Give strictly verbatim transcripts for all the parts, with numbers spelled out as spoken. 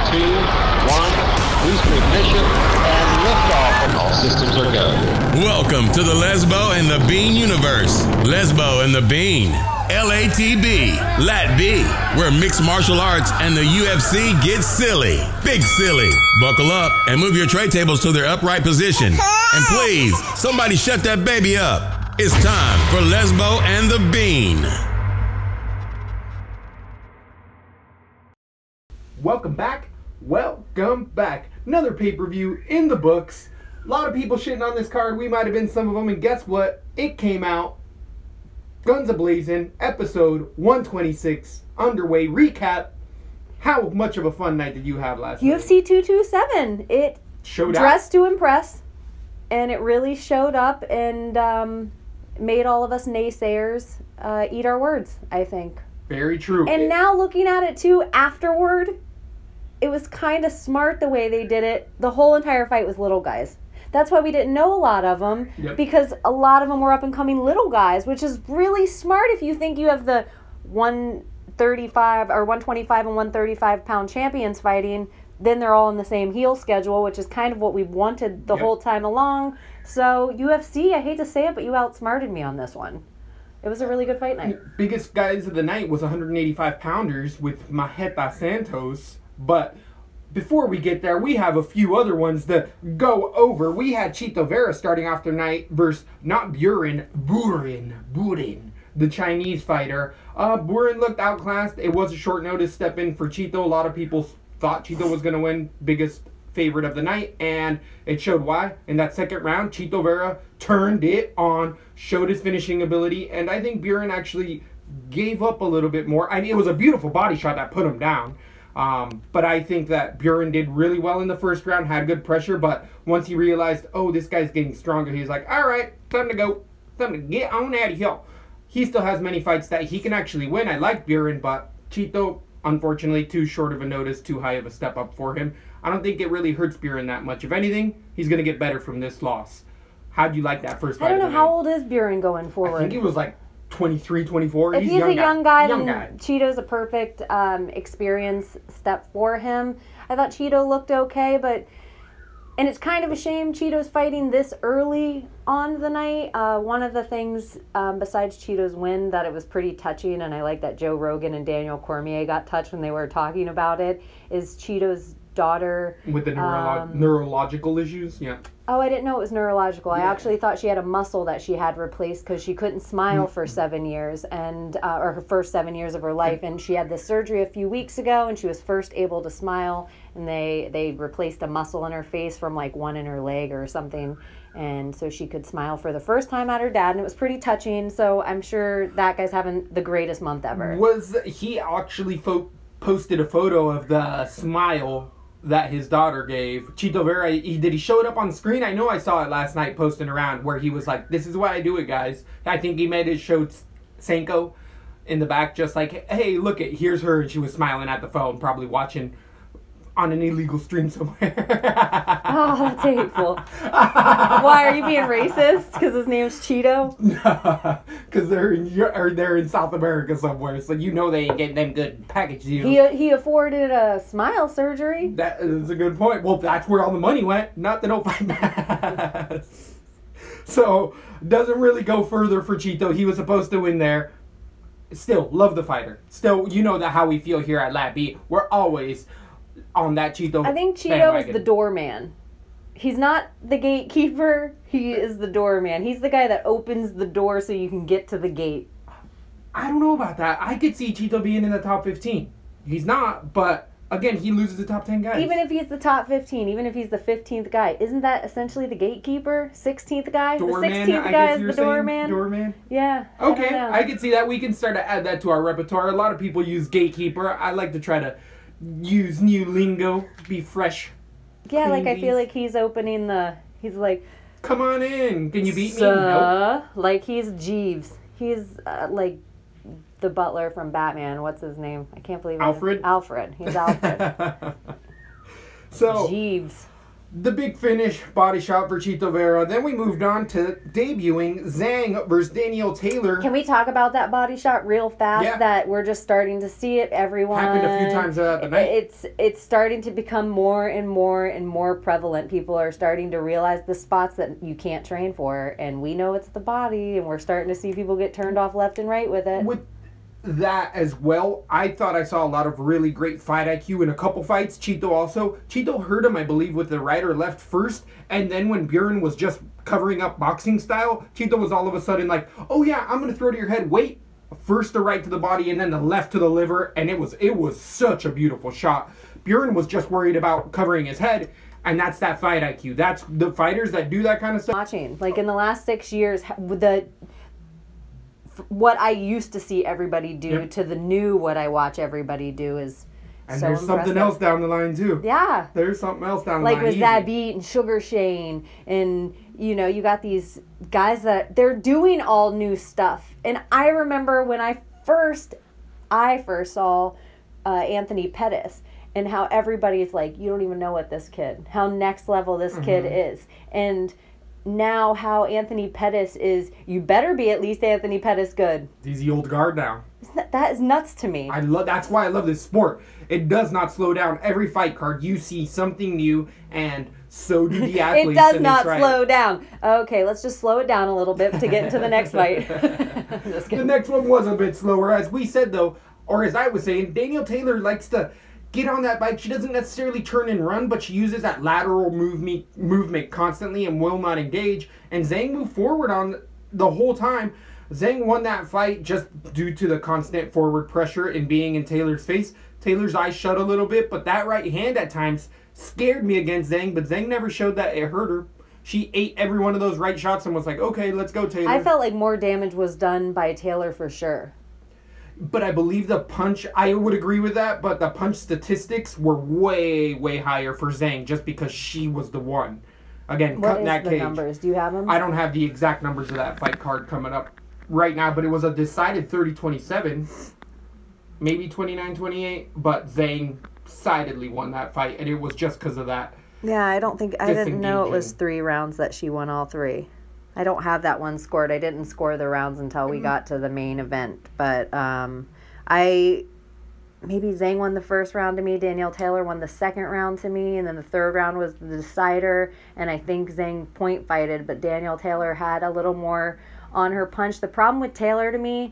two, one, boost ignition, and liftoff. All systems are go. Welcome to the Lesbo and the Bean universe. Lesbo and the Bean. L A T B, Lat B, where mixed martial arts and the U F C get silly. Big silly. Buckle up and move your tray tables to their upright position. And please, somebody shut that baby up. It's time for Lesbo and the Bean. Welcome back. Welcome back. Another pay-per-view in the books. A lot of people shitting on this card. We might have been some of them. And guess what? It came out. Guns A-Blazing, episode one twenty-six, underway. Recap. How much of a fun night did you have last U F C night? two twenty-seven. It Showed out. dressed to impress, and it really showed up and um, made all of us naysayers uh, eat our words, I think. Very true. And It- now looking at it too, afterward, it was kind of smart the way they did it. The whole entire fight was little guys. That's why we didn't know a lot of them, Yep. because a lot of them were up-and-coming little guys, which is really smart if you think you have the one thirty-five or one twenty-five and one thirty-five pound champions fighting. Then they're all in the same heel schedule, which is kind of what we've wanted the Yep. whole time along. So U F C, I hate to say it, but you outsmarted me on this one. It was a really good fight night. biggest guys of the night was one eighty-five pounders with Majeta Santos. But before we get there, we have a few other ones to go over. We had Chito Vera starting off the night versus not Buren, Burin, Burin, the Chinese fighter. Uh, Burin looked outclassed. It was a short notice step in for Chito. A lot of people thought Chito was going to win, biggest favorite of the night, and it showed why. In that second round, Chito Vera turned it on, showed his finishing ability, and I think Buren actually gave up a little bit more. I mean, it was a beautiful body shot that put him down. Um, but I think that Buren did really well in the first round, had good pressure, but once he realized, oh, this guy's getting stronger, he was like, all right, time to go. Time to get on out of here. He still has many fights that he can actually win. I like Buren, but Chito, unfortunately, too short of a notice, too high of a step up for him. I don't think it really hurts Buren that much. If anything, he's going to get better from this loss. How'd you like that first fight? I don't know, of the how night? old is Buren going forward? I think he was like twenty-three, twenty-four. If he's, a young guy, young then guy. Cheeto's a perfect um, experience step for him. I thought Cheeto looked okay, but... And it's kind of a shame Cheeto's fighting this early on the night. Uh, one of the things, um, besides Cheeto's win, that it was pretty touching, and I like that Joe Rogan and Daniel Cormier got touched when they were talking about it, is Cheeto's daughter... With the neurolo- um, neurological issues, yeah. Oh, I didn't know it was neurological. I Yeah. actually thought she had a muscle that she had replaced because she couldn't smile for seven years, and uh, or her first seven years of her life. And she had this surgery a few weeks ago, and she was first able to smile. And they they replaced a muscle in her face from like one in her leg or something, and so she could smile for the first time at her dad. And it was pretty touching. So I'm sure that guy's having the greatest month ever. Was he actually fo- posted a photo of the smile that his daughter gave Chito Vera? He, did he show it up on the screen? I know I saw it last night posting around where he was like, this is why I do it, guys. I think he made it show Senko in the back just like, hey, look it, here's her, and she was smiling at the phone, probably watching on an illegal stream somewhere. Oh, that's hateful. Why, are you being racist because his name's Cheeto? Because they're in Eu- or they're in South America somewhere, so you know they ain't getting them good package deals. He he afforded a smile surgery. That is a good point. Well, that's where all the money went, not the no fight pass. So, doesn't really go further for Chito. He was supposed to win there. Still, love the fighter. Still, you know that how we feel here at Lat B. We're always on that Chito I think Cheeto bandwagon. is the doorman. He's not the gatekeeper. He is the doorman. He's the guy that opens the door so you can get to the gate. I don't know about that. I could see Chito being in the top fifteen. He's not, but again, he loses the top ten guys. Even if he's the top fifteen, even if he's the fifteenth guy, isn't that essentially the gatekeeper? sixteenth guy? Doorman, the sixteenth I guy guess is you're the saying? doorman? Doorman? Yeah. Okay, I, don't know. I can see that. We can start to add that to our repertoire. A lot of people use gatekeeper. I like to try to use new lingo, be fresh. Yeah, like I Clean feel beans. like he's opening the... He's like... Come on in. Can you beat me? Suh? Nope. Like he's Jeeves. He's uh, like the butler from Batman. What's his name? I can't believe it. Alfred? Alfred. He's Alfred. So, Jeeves. The big finish, body shot for Chito Vera. Then we moved on to debuting Zhang versus Danielle Taylor. Can we talk about that body shot real fast? Yeah. That we're just starting to see it. Everyone Happened a few times uh, the night. It's it's starting to become more and more and more prevalent. People are starting to realize the spots that you can't train for, and we know it's the body, and we're starting to see people get turned off left and right with it. With that as well, I thought I saw a lot of really great fight I Q in a couple fights. Chito also. Chito hurt him, I believe, with the right or left first, and then when Bjorn was just covering up boxing style, Chito was all of a sudden like, oh yeah, I'm going to throw to your head. Wait. First the right to the body and then the left to the liver, and it was it was such a beautiful shot. Bjorn was just worried about covering his head, and that's that fight I Q. That's the fighters that do that kind of stuff. Watching. Like in the last six years, the what I used to see everybody do Yep. to the new what I watch everybody do is And so there's impressive. something else down the line too. Yeah. There's something else down the Like line. with Easy. Zabit and Sugar Shane, and you know, you got these guys that they're doing all new stuff. And I remember when I first, I first saw uh, Anthony Pettis, and how everybody's like, you don't even know what this kid, how next level this kid Mm-hmm. is, and now how Anthony Pettis is. You better be at least Anthony Pettis good. He's the old guard now. Isn't that, that is nuts to me. I love. That's why I love this sport. It does not slow down. Every fight card, you see something new, and so do the athletes. It does and they not try slow it. down. Okay, let's just slow it down a little bit to get into the next fight. I'm just The kidding. next one was a bit slower, as we said though, or as I was saying. Danielle Taylor likes to get on that bike. She doesn't necessarily turn and run, but she uses that lateral movement movement constantly and will not engage. And Zhang moved forward on the whole time. Zhang won that fight just due to the constant forward pressure and being in Taylor's face. Taylor's eyes shut a little bit, but that right hand at times scared me against Zhang, but Zhang never showed that it hurt her. She ate every one of those right shots and was like, okay, let's go, Taylor. I felt like more damage was done by Taylor for sure. But I believe the punch, I would agree with that, but the punch statistics were way, way higher for Zhang just because she was the one. Again, What cutting is that the cage. numbers? Do you have them? I don't have the exact numbers of that fight card coming up right now, but it was a decided thirty twenty-seven, maybe twenty-nine twenty-eight, but Zhang decidedly won that fight, and it was just because of that. Yeah, I don't think I didn't know it was Disengaging. three rounds that she won all three. I don't have that one scored. I didn't score the rounds until we got to the main event. But um, I maybe Zhang won the first round to me. Danielle Taylor won the second round to me, and then the third round was the decider. And I think Zhang point fighted, but Danielle Taylor had a little more on her punch. The problem with Taylor to me,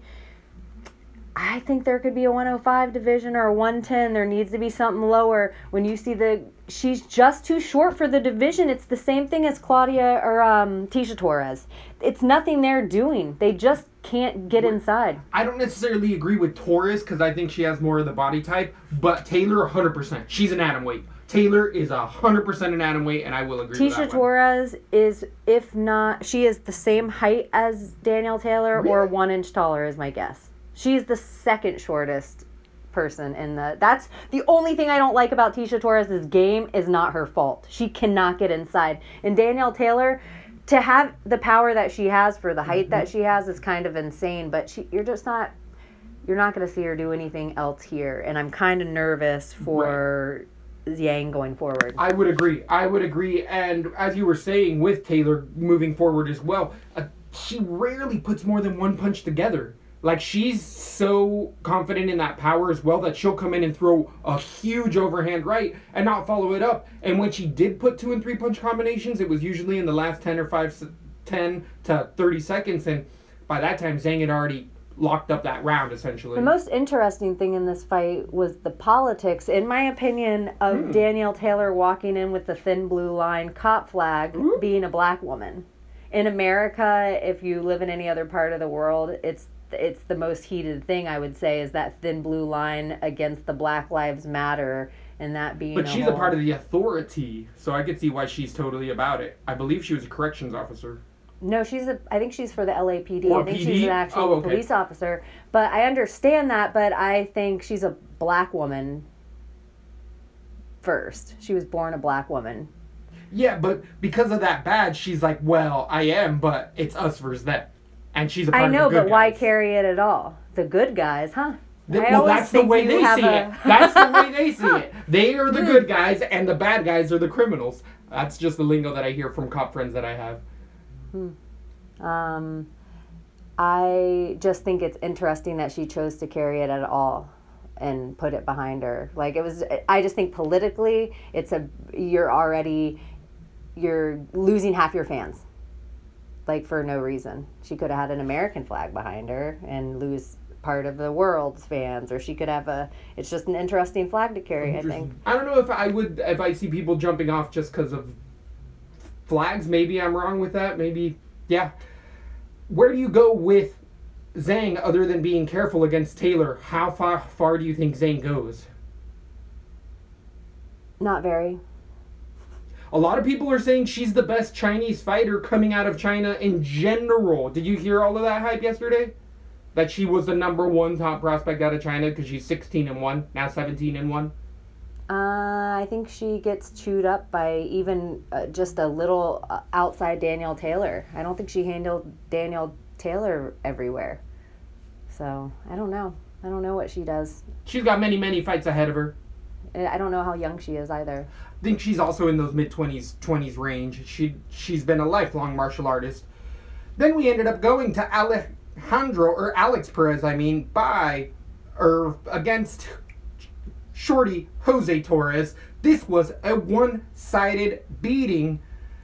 I think there could be a one oh five division or a one ten. There needs to be something lower. When you see the, she's just too short for the division. It's the same thing as Claudia or um, Tisha Torres. It's nothing they're doing. They just can't get inside. I don't necessarily agree with Torres because I think she has more of the body type, but Taylor one hundred percent. She's an atom weight. Taylor is one hundred percent an atom weight, and I will agree with Tisha that one. Torres is, if not, she is the same height as Danielle Taylor or Really? one inch taller is my guess. She's the second shortest person in the, that's the only thing I don't like about Tisha Torres' game is not her fault. She cannot get inside. And Danielle Taylor, to have the power that she has for the height that she has is kind of insane, but she, you're just not, you're not going to see her do anything else here. And I'm kind of nervous for Zhang going forward. I would agree. I would agree. And as you were saying with Taylor moving forward as well, uh, she rarely puts more than one punch together. Like, she's so confident in that power as well that she'll come in and throw a huge overhand right and not follow it up. And when she did put two and three punch combinations, it was usually in the last ten or five, ten to thirty seconds. And by that time, Zhang had already locked up that round, essentially. The most interesting thing in this fight was the politics, in my opinion, of Hmm. Danielle Taylor walking in with the thin blue line cop flag Ooh. being a black woman. In America, if you live in any other part of the world, it's it's the most heated thing, I would say, is that thin blue line against the Black Lives Matter and that being But a she's a whole- part of the authority, so I could see why she's totally about it. I believe she was a corrections officer. No, she's a. I think she's for the L A P D. Or I think P D? she's an actual Oh, okay. police officer. But I understand that. But I think she's a black woman. First, she was born a black woman. Yeah, but because of that badge, she's like, well, I am, but it's us versus them. And she's a part I of know, the good but why guys. carry it at all? The good guys, huh? Th- I well, always that's the think way you they have see a- it. That's the way they see it. They are the good guys, and the bad guys are the criminals. That's just the lingo that I hear from cop friends that I have. Um, I just think it's interesting that she chose to carry it at all and put it behind her. Like it was, I just think politically, it's a, you're already, you're losing half your fans. Like for no reason. She could have had an American flag behind her and lose part of the world's fans, or she could have a, it's just an interesting flag to carry, I think. I don't know if I would, if I see people jumping off just because of flags. Maybe I'm wrong with that. Maybe, yeah. Where do you go with Zhang other than being careful against Taylor? How far far do you think Zhang goes? Not very. A lot of people are saying she's the best Chinese fighter coming out of China in general. Did you hear all of that hype yesterday? That she was the number one top prospect out of China because she's sixteen and one, now seventeen and one. Uh, I think she gets chewed up by even uh, just a little uh, outside Danielle Taylor. I don't think she handled Danielle Taylor everywhere. So, I don't know. I don't know what she does. She's got many, many fights ahead of her. I don't know how young she is either. I think she's also in those mid-twenties, twenties range. She, she's been a lifelong martial artist. Then we ended up going to Alejandro, or Alex Perez, I mean, by, or against Shorty Jose Torres. This was a one-sided beating.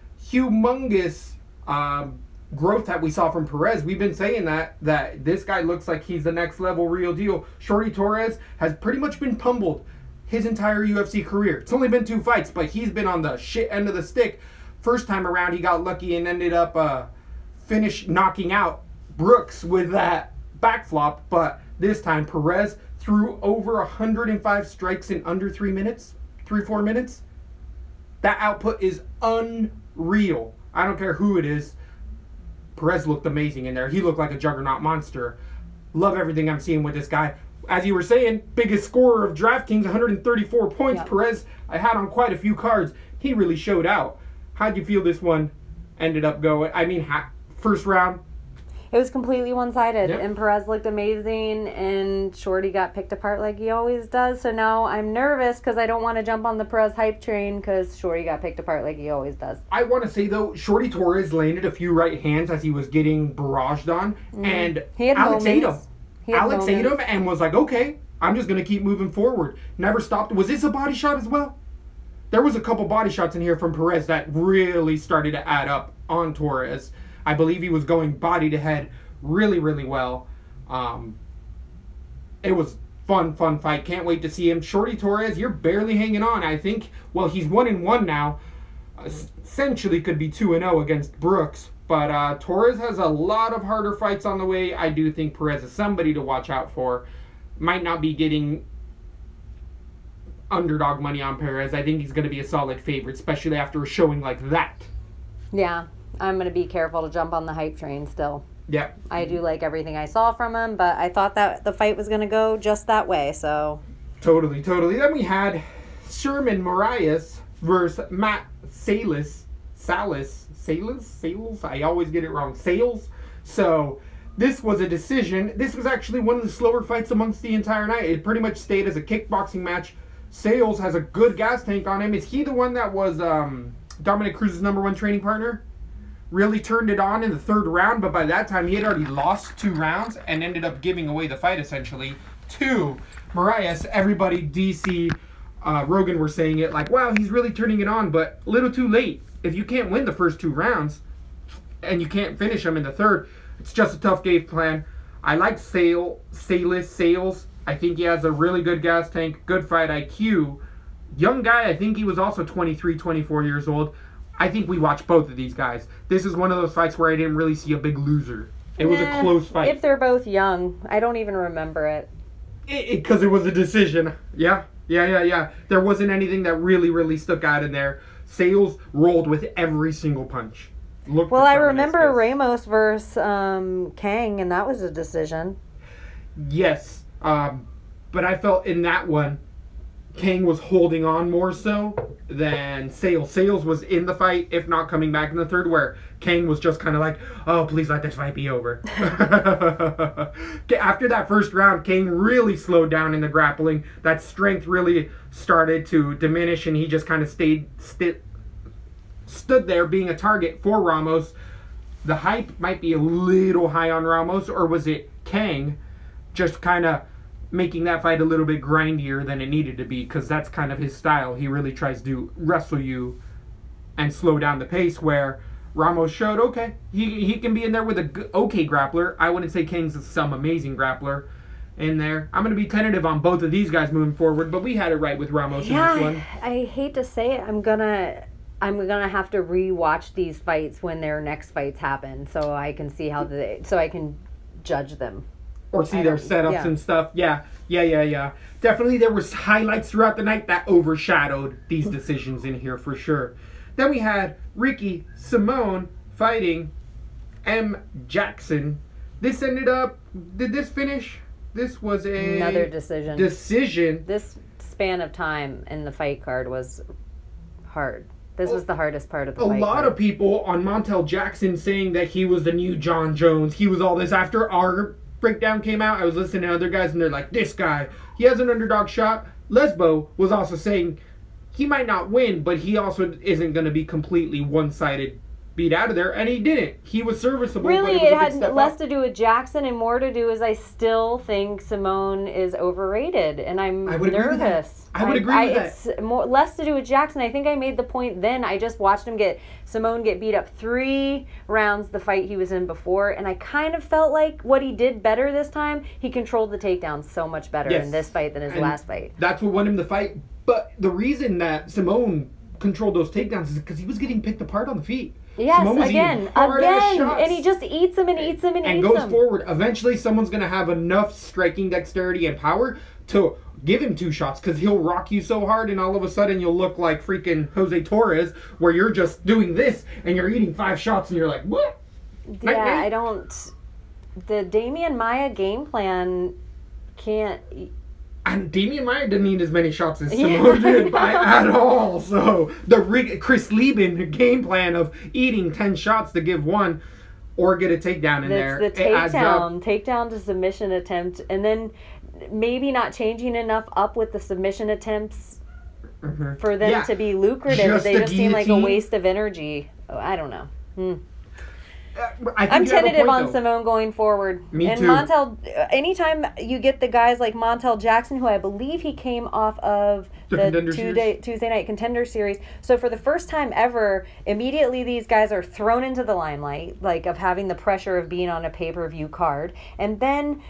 Humongous um, growth that we saw from Perez. We've been saying that, that this guy looks like he's the next level real deal. Shorty Torres has pretty much been pummeled his entire U F C career. It's only been two fights, but he's been on the shit end of the stick. First time around, he got lucky and ended up uh, finish knocking out Brooks with that back flop. But this time, Perez threw over one hundred five strikes in under three minutes, three, four minutes. That output is unreal. I don't care who it is. Perez looked amazing in there. He looked like a juggernaut monster. Love everything I'm seeing with this guy. As you were saying, biggest scorer of DraftKings, one hundred thirty-four points. Yep. Perez, I had on quite a few cards. He really showed out. How'd you feel this one ended up going? I mean, ha- first round. It was completely one-sided, Yep. and Perez looked amazing, and Shorty got picked apart like he always does. So now I'm nervous because I don't want to jump on the Perez hype train because Shorty got picked apart like he always does. I want to say, though, Shorty Torres landed a few right hands as he was getting barraged on, and Mm. He had Alex ate him. moments. He had Alex ate him moments. and was like, okay, I'm just going to keep moving forward. Never stopped. Was this a body shot as well? There was a couple body shots in here from Perez that really started to add up on Torres. I believe he was going body to head really, really well. Um, it was fun, fun fight. Can't wait to see him. Shorty Torres, you're barely hanging on. I think, well, he's one and one now. Essentially could be two and oh against Brooks. But uh, Torres has a lot of harder fights on the way. I do think Perez is somebody to watch out for. Might not be getting underdog money on Perez. I think he's going to be a solid favorite, especially after a showing like that. Yeah, I'm going to be careful to jump on the hype train still. Yeah. I do like everything I saw from him, but I thought that the fight was going to go just that way, so... Totally, totally. Then we had Sherman Moraes versus Matt Salas. Salas? Salas? Sales? I always get it wrong. Sales? So, this was a decision. This was actually one of the slower fights amongst the entire night. It pretty much stayed as a kickboxing match. Sales has a good gas tank on him. Is he the one that was um, Dominic Cruz's number one training partner? Really turned it on in the third round, but by that time he had already lost two rounds and ended up giving away the fight essentially to Moraes. Everybody, D C, uh, Rogan were saying it like, wow, he's really turning it on, but a little too late. If you can't win the first two rounds and you can't finish them in the third, it's just a tough game plan. I like Sale, Salas, Sales. I think he has a really good gas tank, good fight I Q. Young guy, I think he was also twenty-three, twenty-four years old. I think we watched both of these guys. This is one of those fights where I didn't really see a big loser. It was Eh, a close fight. If they're both young, I don't even remember it. Because it, it, it was a decision. Yeah, yeah, yeah, yeah. There wasn't anything that really, really stuck out in there. Sales rolled with every single punch. Looked Well, I determined as remember this. Ramos versus um, Kang, and that was a decision. Yes, um, but I felt in that one, Kang was holding on more so than Sales. Sales was in the fight, if not coming back in the third, where Kang was just kind of like, oh, please let this fight be over. After that first round, Kang really slowed down in the grappling. That strength really started to diminish, and he just kind of stayed sti- stood there being a target for Ramos. The hype might be a little high on Ramos, or was it Kang just kind of making that fight a little bit grindier than it needed to be, because that's kind of his style. He really tries to wrestle you and slow down the pace, where Ramos showed, okay, he he can be in there with a g- okay grappler. I wouldn't say Kang's some amazing grappler in there. I'm going to be tentative on both of these guys moving forward, but we had it right with Ramos yeah, in this one. I hate to say it, I'm gonna I'm gonna have to rewatch these fights when their next fights happen, so I can see how they so I can judge them. Or see I their don't- setups yeah. and stuff. Yeah, yeah, yeah, yeah. Definitely there was highlights throughout the night that overshadowed these decisions in here for sure. Then we had Ricky Simone fighting M. Jackson. This ended up... Did this finish? This was a... Another decision. Decision. This span of time in the fight card was hard. This was the hardest part of the A fight lot card. of people on Montel Jackson saying that he was the new John Jones. He was all this. After our breakdown came out, I was listening to other guys, and they're like, this guy, he has an underdog shot. Lesbo was also saying he might not win, but he also isn't going to be completely one-sided beat out of there, and he didn't. He was serviceable. Really, but it, was it a big had step less up. to do with Jackson and more to do is I still think Simone is overrated, and I'm I would agree with that. nervous. I would agree with that. It's more less to do with Jackson. I think I made the point then. I just watched him get Simone get beat up three rounds the fight he was in before, and I kind of felt like what he did better this time. He controlled the takedowns so much better Yes. in this fight than his And last fight. That's what won him the fight. But the reason that Simone controlled those takedowns is because he was getting picked apart on the feet. Yes, Simone was again, eating hard-ass again, shots. and he just eats them and eats them and, and eats goes them. forward. Eventually, someone's going to have enough striking dexterity and power to give him two shots, because he'll rock you so hard, and all of a sudden you'll look like freaking Jose Torres, where you're just doing this and you're eating five shots, and you're like, what? Yeah, Night, night. I don't. The Damian Maya game plan can't. And Damian Maia didn't eat as many shots as Yeah. Simone did by at all. So the Rick, Chris Lieben game plan of eating ten shots to give one or get a takedown in there. That's the it adds up. takedown, takedown to submission attempt, and then maybe not changing enough up with the submission attempts Mhm. for them Yeah. to be lucrative. Just they the just seem like a guillotine. waste of energy. Oh, I don't know. Hmm. Uh, I think I'm you have a tentative point, on though. Simone going forward. Me and too. Montel, anytime you get the guys like Montel Jackson, who I believe he came off of The the, Contender Tuesday, Tuesday Night Contender Series. So for the first time ever, immediately these guys are thrown into the limelight, like of having the pressure of being on a pay-per-view card. And then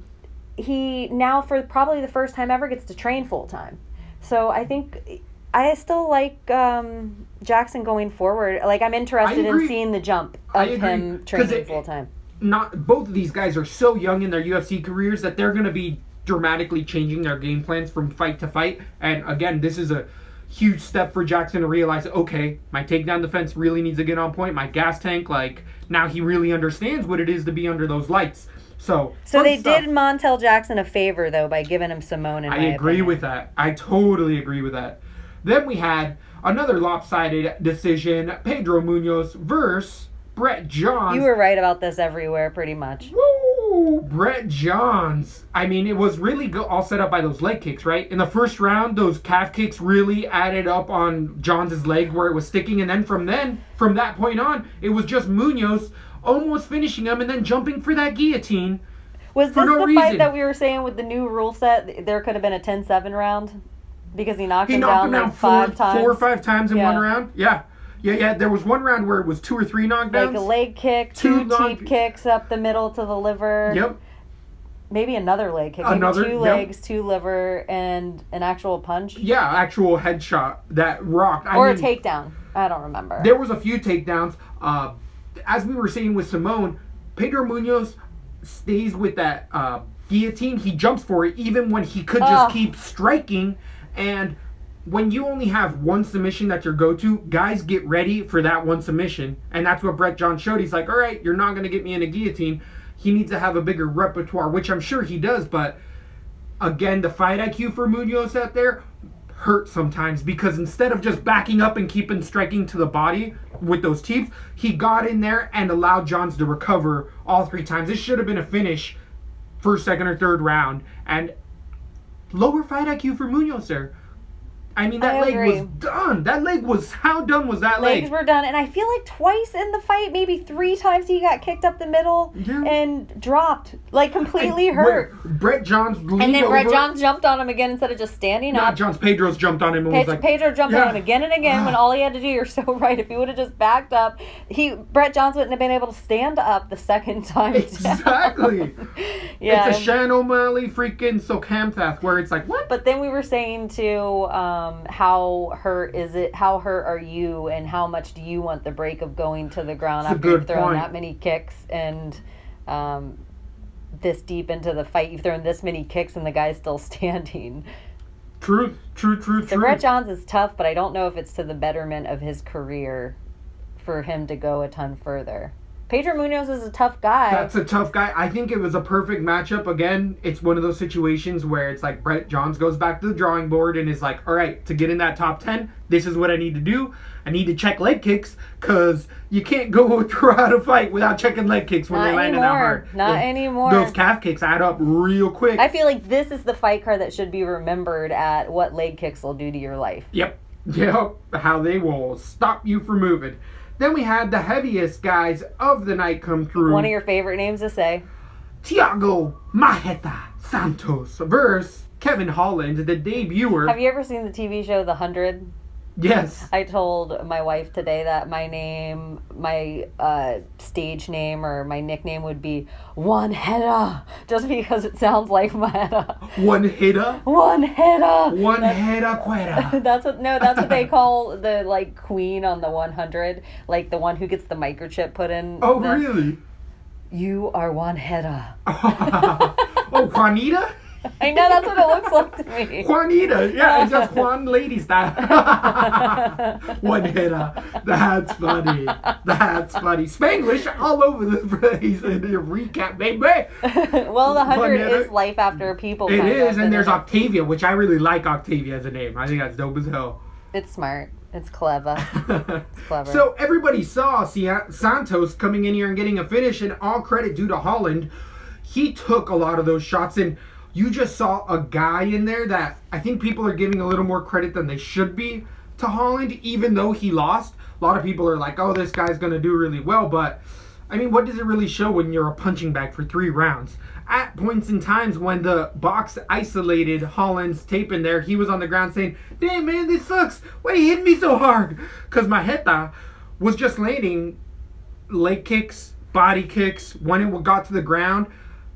he now, for probably the first time ever, gets to train full-time. So I think... I still like um, Jackson going forward. Like, I'm interested in agree. seeing the jump I of agree. him 'Cause training it- full time. Not both of these guys are so young in their U F C careers that they're going to be dramatically changing their game plans from fight to fight. And again, this is a huge step for Jackson to realize, okay, my takedown defense really needs to get on point. My gas tank, like, now he really understands what it is to be under those lights. So, So fun they stuff. did Montel Jackson a favor, though, by giving him Simone, in I my agree opinion. with that. I totally agree with that. Then we had another lopsided decision, Pedro Munoz versus Brett Johns. You were right about this everywhere, pretty much. Woo! Brett Johns. I mean, it was really go- all set up by those leg kicks, right? In the first round, those calf kicks really added up on Johns' leg where it was sticking, and then from then, from that point on, it was just Munoz almost finishing him and then jumping for that guillotine. Was For this no the reason. fight that we were saying with the new rule set? There could have been a ten seven round? Because he knocked He him knocked down him down like four, five times. four or five times in Yeah. one round. Yeah. Yeah, yeah. There was one round where it was two or three knockdowns. Like a leg kick, Two two, knock- teep kicks up the middle to the liver. Yep. Maybe another leg kick. Another, Maybe two yep. legs, two liver, and an actual punch. Yeah, actual headshot that rocked. I Or mean, a takedown. I don't remember. There was a few takedowns. Uh, as we were saying with Simone, Pedro Munoz stays with that uh, guillotine. He jumps for it even when he could just Ugh. keep striking. And when you only have one submission that's your go-to, guys get ready for that one submission. And that's what Brett Johns showed. He's like, all right, you're not going to get me in a guillotine. He needs to have a bigger repertoire, which I'm sure he does. But again, the fight I Q for Munoz out there, hurt sometimes because instead of just backing up and keeping striking to the body with those teeps, he got in there and allowed Johns to recover all three times. This should have been a finish first, second, or third round. And lower fight I Q for Munoz there. I mean, that I leg agree. was done. That leg was, how done was that Legs leg? were done, and I feel like twice in the fight, maybe three times, he got kicked up the middle Yeah. and dropped, like completely And hurt. when Brett Johns leaned And then Brett over- Johns jumped on him again instead of just standing Not up. Johns, Pedro's jumped on him and Pe- was like, Pedro jumped yeah. on him again and again when all he had to do, you're so right, if he would have just backed up, he Brett Johns wouldn't have been able to stand up the second time down. Exactly. Yeah. It's a Shan O'Malley freaking Socamtheth where it's like, what? But then we were saying too, um, how hurt is it? How hurt are you? And how much do you want the break of going to the ground It's a after you've good thrown point. that many kicks and um, this deep into the fight? You've thrown this many kicks and the guy's still standing. Truth, true, true, So true. Brett Johns is tough, but I don't know if it's to the betterment of his career for him to go a ton further. Pedro Munoz is a tough guy. That's a tough guy. I think it was a perfect matchup. Again, it's one of those situations where it's like Brett Johns goes back to the drawing board and is like, all right, to get in that top ten, this is what I need to do. I need to check leg kicks because you can't go throughout a fight without checking leg kicks when Not they're landing that anymore. hard. Not And anymore. Those calf kicks add up real quick. I feel like this is the fight card that should be remembered at what leg kicks will do to your life. Yep. Yep. How they will stop you from moving. Then we had the heaviest guys of the night come through. One of your favorite names to say. Tiago Maheta Santos versus Kevin Holland, the debuter. Have you ever seen the T V show The Hundred? Yes. I told my wife today that my name, my uh, stage name or my nickname would be One Heda, just because it sounds like Maheta. One hitter. One Heda. One hitter quetta. That's what no, that's what they call the like queen on the one hundred, like the one who gets the microchip put in. Oh, the, really? You are One Heda. Oh, Juanita? I know that's what it looks like to me. Juanita. Yeah, it's just Juan lady style. One hitter. That's funny. That's funny. Spanglish all over the place in the recap, baby. Well, the hundred Juanita. is life after people. It kind is, of, and there's it- Octavia, which I really like Octavia as a name. I think that's dope as hell. It's smart. It's clever. It's clever. So everybody saw Sia- Santos coming in here and getting a finish, and all credit due to Holland. He took a lot of those shots, and you just saw a guy in there that I think people are giving a little more credit than they should be to Holland, even though he lost. A lot of people are like, oh, this guy's going to do really well, but I mean, what does it really show when you're a punching bag for three rounds? At points in times when the box isolated Holland's tape in there, he was on the ground saying, damn, man, this sucks. Why you hitting me so hard? Because Maheta was just landing leg kicks, body kicks. When it got to the ground,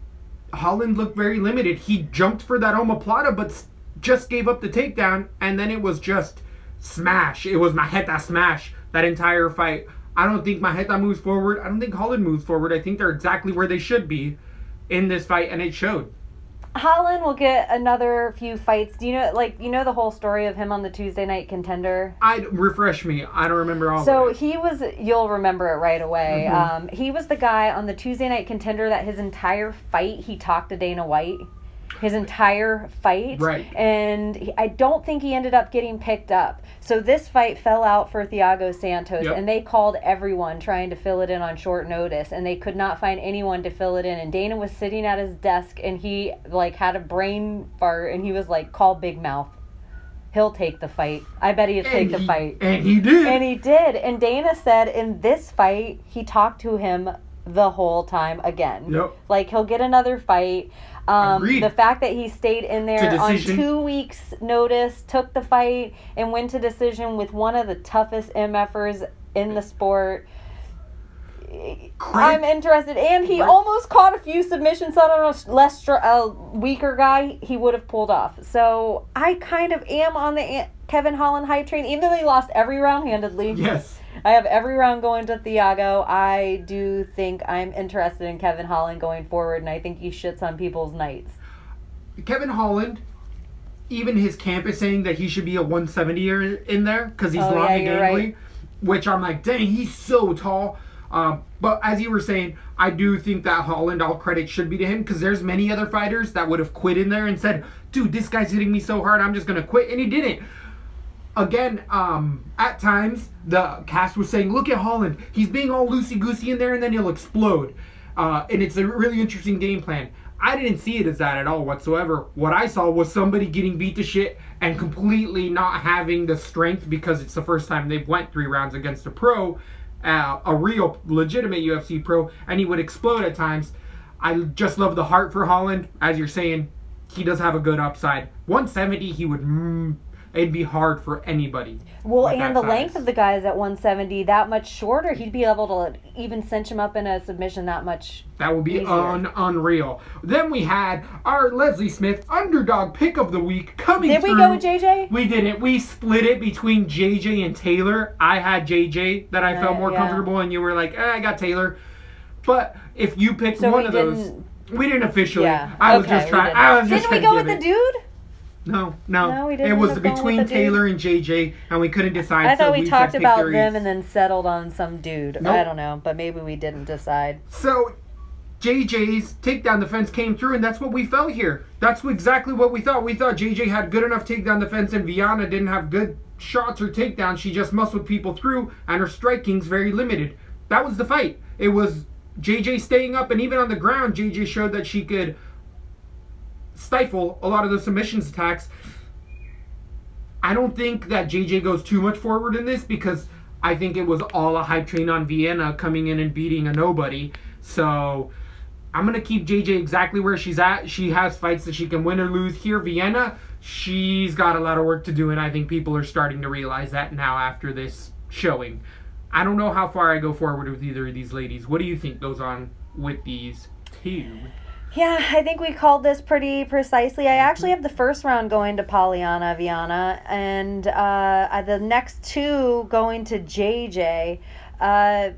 Holland looked very limited. He jumped for that omoplata, but s- just gave up the takedown, and then it was just smash. It was Maheta smash that entire fight. I don't think Maheta moves forward. I don't think Holland moves forward. I think they're exactly where they should be in this fight, and it showed. Holland will get another few fights. Do you know, like, you know the whole story of him on the Tuesday Night Contender? I refresh me. I don't remember all So of it. he was, you'll remember it right away. Mm-hmm. Um, he was the guy on the Tuesday Night Contender that his entire fight, he talked to Dana White. His entire fight. Right. And he, I don't think he ended up getting picked up. So this fight fell out for Thiago Santos, Yep. and they called everyone trying to fill it in on short notice, and they could not find anyone to fill it in. And Dana was sitting at his desk, and he, like, had a brain fart, and he was like, call Big Mouth. He'll take the fight. I bet he'd take And the he- fight. And he did. And he did. And Dana said in this fight, he talked to him the whole time again. Yep. Like, he'll get another fight. Um, Agreed. the fact that he stayed in there To on decision. two weeks' notice, took the fight, and went to decision with one of the toughest MFers in the sport. I'm interested. And he Right. almost caught a few submissions on a less str- a weaker guy. He would have pulled off. So I kind of am on the An- Kevin Holland hype train, even though they lost every round handedly. Yes. I have every round going to Thiago. I do think I'm interested in Kevin Holland going forward, and I think he shits on people's nights. Kevin Holland, even his camp is saying that he should be a one seventy in there because he's Oh, long yeah, and you're gangly. right. Which I'm like, dang, he's so tall. Um, but as you were saying, I do think that Holland, all credit should be to him, because there's many other fighters that would have quit in there and said, dude, this guy's hitting me so hard, I'm just going to quit. And he didn't. Again, um, at times, the cast was saying, look at Holland. He's being all loosey-goosey in there, and then he'll explode. Uh, and it's a really interesting game plan. I didn't see it as that at all whatsoever. What I saw was somebody getting beat to shit and completely not having the strength, because it's the first time they've went three rounds against a pro, uh, a real, legitimate U F C pro, and he would explode at times. I just love the heart for Holland. As you're saying, he does have a good upside. one seventy, he would... Mm, it'd be hard for anybody. Well, and the size. Length of the guy is at one seventy, that much shorter, he'd be able to even cinch him up in a submission that much That would be easier. un- unreal. Then we had our Leslie Smith underdog pick of the week coming Did through. we go with J J? We didn't. We split it between J J and Taylor. I had J J that I felt Uh, more yeah. comfortable, and you were like, eh, I got Taylor. But if you picked So one we of those... didn't- We didn't officially. Yeah. I was Okay, just we trying. didn't. I was just Didn't we trying go to with give the it. dude? No, no. No, we didn't It was end up going between with the dude. Taylor and J J, and we couldn't decide. I thought so we, we talked said pick about their them east. and then settled on some dude. Nope. I don't know, but maybe we didn't decide. So, J J's takedown defense came through, and that's what we felt here. That's exactly what we thought. We thought J J had good enough takedown defense, and Viana didn't have good shots or takedowns. She just muscled people through, and her striking's very limited. That was the fight. It was J J staying up, and even on the ground, J J showed that she could stifle a lot of the submissions attacks. I don't think that J J goes too much forward in this, because I think it was all a hype train on Vienna coming in and beating a nobody. So I'm going to keep J J exactly where she's at. She has fights that she can win or lose. Here, Vienna, she's got a lot of work to do, and I think people are starting to realize that now after this showing. I don't know how far I go forward with either of these ladies. What do you think goes on with these two? Yeah, I think we called this pretty precisely. I actually have the first round going to Polyana Viana, and uh, the next two going to J J. Uh,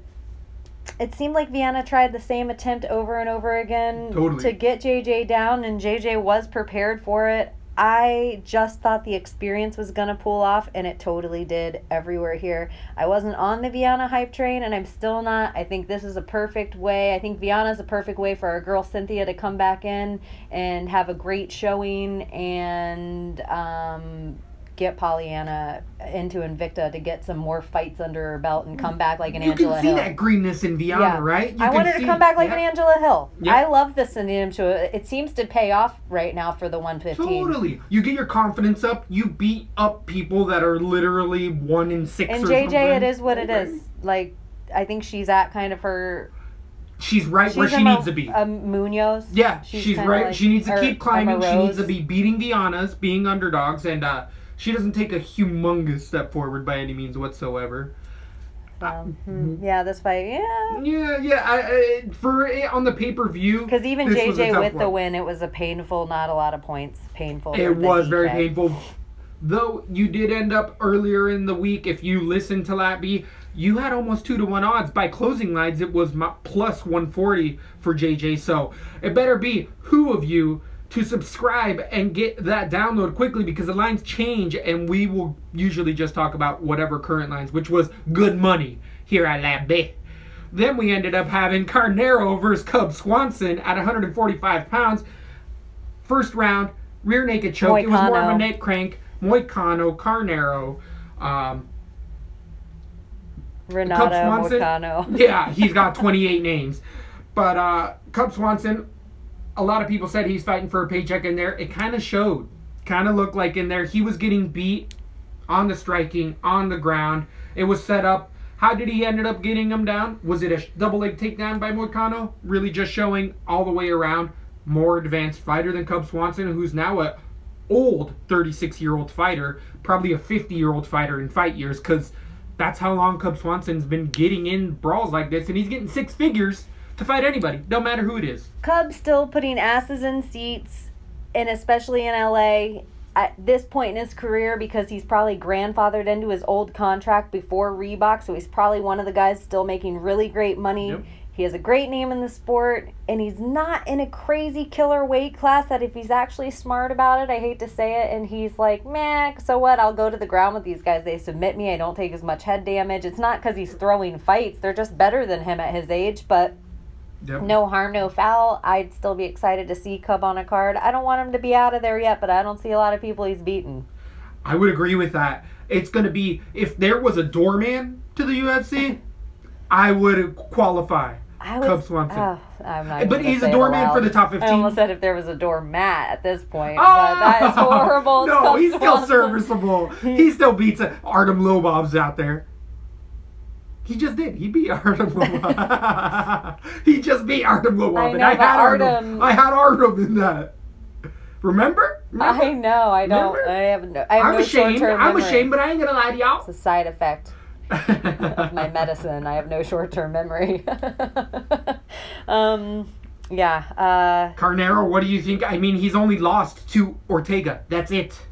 it seemed like Viana tried the same attempt over and over again Totally. to get J J down, and J J was prepared for it. I just thought the experience was going to pull off, and it totally did everywhere here. I wasn't on the Viana hype train, and I'm still not. I think this is a perfect way. I think Viana's a perfect way for our girl Cynthia to come back in and have a great showing and um, get Polyana into Invicta to get some more fights under her belt and come back like an You Angela can see Hill. that greenness in Viana, Yeah. right? You I can want her to see- come back like yeah. an Angela Hill. Yep. I love this in him too. It seems to pay off right now for the one fifteen. Totally. You get your confidence up. You beat up people that are literally one in six And or J J, something. it is what it Right. is. Like, I think she's at kind of her. She's right where she's she a Mo- needs to be. A Munoz. Yeah, she's, kinda right. like- she needs to or keep a climbing. She needs to Rose. be beating Viana's, being underdogs, and uh, she doesn't take a humongous step forward by any means whatsoever. Um, hmm, yeah, this fight, yeah. Yeah, yeah. I, I, for it on the pay per view, Because even this J was a J tough with the one. win, it was a painful, not a lot of points. Painful. It for the was very D K. painful. Though you did end up earlier in the week, if you listened to Lat B, you had almost two to one odds. By closing lines, it was my plus one forty for J J. So it better be who of you to subscribe and get that download quickly, because the lines change, and we will usually just talk about whatever current lines, which was good money here at Lat B. Then we ended up having Carnero versus Cub Swanson at one hundred forty-five pounds. First round, rear naked choke. It was more of a Moicano. neck crank. Moicano, Carnero. Um, Renato Cub Swanson. Moicano. Yeah, he's got twenty-eight names. But uh, Cub Swanson, a lot of people said he's fighting for a paycheck in there. It kind of showed. Kind of looked like in there he was getting beat on the striking, on the ground. It was set up. How did he ended up getting him down? Was it a double leg takedown by Moicano? Really just showing all the way around more advanced fighter than Cub Swanson, who's now a old thirty-six-year-old fighter, probably a fifty-year-old fighter in fight years, because that's how long Cub Swanson's been getting in brawls like this, and he's getting six figures to fight anybody, no matter who it is. Cubs still putting asses in seats, and especially in L A at this point in his career, because he's probably grandfathered into his old contract before Reebok, so he's probably one of the guys still making really great money Yep. He has a great name in the sport, and he's not in a crazy killer weight class that if he's actually smart about it, I hate to say it, and he's like, meh, so what, I'll go to the ground with these guys. They submit me. I don't take as much head damage. It's not because he's throwing fights. They're just better than him at his age, but yep. No harm, no foul. I'd still be excited to see Cub on a card. I don't want him to be out of there yet, but I don't see a lot of people he's beaten. I would agree with that. It's going to be, if there was a doorman to the U F C, I would qualify. I would, Cub Swanson. Oh, I'm not but he's a doorman for the top fifteen. I almost said if there was a doormat at this point, oh, but that is horrible. No, Cub he's Swanson. Still serviceable. He still beats Artem Lobov's out there. He just did. He beat Artem Lobov. He just beat Artem Lobov. I know, and I had Artem. Artem. I had Artem in that. Remember? Remember? I know. I don't. Remember? I have no. I have I'm no ashamed. short-term I'm memory. ashamed, but I ain't gonna lie to y'all. It's a side effect of my medicine. I have no short-term memory. um. Yeah. Uh, Carnero, what do you think? I mean, he's only lost to Ortega. That's it.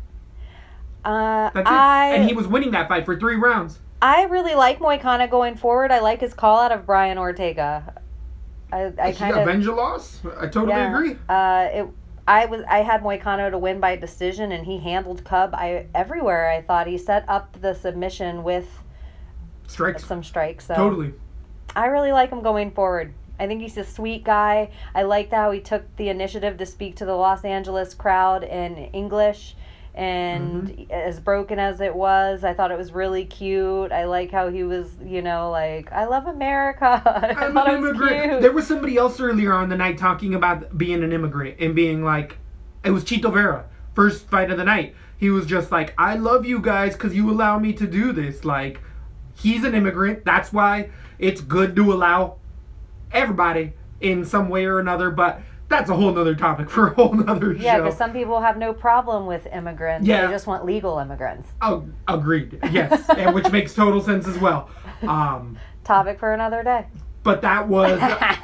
Uh, That's it. I, and he was winning that fight for three rounds. I really like Moicano going forward. I like his call out of Brian Ortega. I, I kind of avenge a loss. I totally yeah, agree. Uh, it. I was. I had Moicano to win by decision, and he handled Cub. I everywhere. I thought he set up the submission with strikes. Some strikes. So totally. I really like him going forward. I think he's a sweet guy. I liked how he took the initiative to speak to the Los Angeles crowd in English. And mm-hmm. as broken as it was, I thought it was really cute. I like how he was, you know, like, I love America. I I'm thought an it was immigrant. cute. There was somebody else earlier on the night talking about being an immigrant and being like, it was Chito Vera, first fight of the night. He was just like, I love you guys because you allow me to do this. Like, he's an immigrant. That's why it's good to allow everybody in some way or another, but that's a whole nother topic for a whole nother show. Yeah, because some people have no problem with immigrants. Yeah. They just want legal immigrants. Oh, agreed. Yes, and which makes total sense as well. Um, Topic for another day. But that was...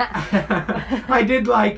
I did like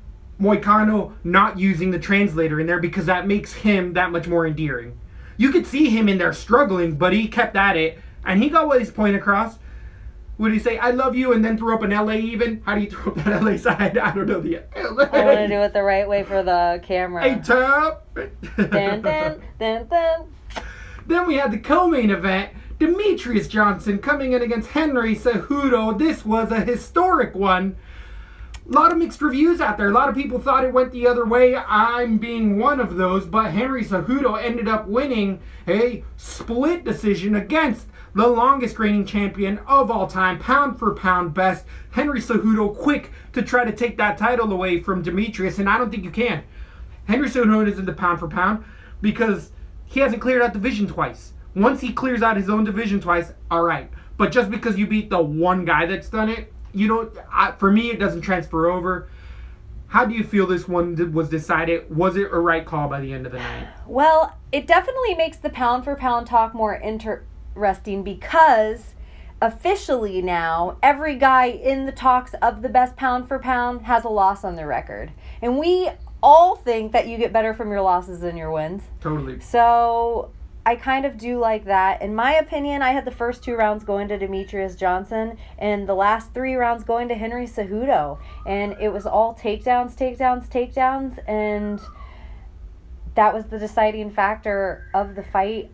Moicano not using the translator in there because that makes him that much more endearing. You could see him in there struggling, but he kept at it, and he got his point across. Would he say, I love you, and then throw up an L A even? How do you throw up that L A side? I don't know the L A. I want to do it the right way for the camera. Hey, top. Dun, dun, dun, dun. Then we had the co-main event. Demetrius Johnson coming in against Henry Cejudo. This was a historic one. A lot of mixed reviews out there. A lot of people thought it went the other way. I'm being one of those. But Henry Cejudo ended up winning a split decision against the longest reigning champion of all time, pound for pound best. Henry Cejudo quick to try to take that title away from Demetrius, and I don't think you can. Henry Cejudo isn't the pound for pound because he hasn't cleared out division twice. Once he clears out his own division twice, all right. But just because you beat the one guy that's done it, you don't. I, for me, it doesn't transfer over. How do you feel this one was decided? Was it a right call by the end of the night? Well, it definitely makes the pound for pound talk more inter. Resting because officially now every guy in the talks of the best pound for pound has a loss on their record, and we all think that you get better from your losses than your wins. Totally. So I kind of do like that. In my opinion, I had the first two rounds going to Demetrius Johnson and the last three rounds going to Henry Cejudo, and it was all takedowns, takedowns, takedowns, and that was the deciding factor of the fight.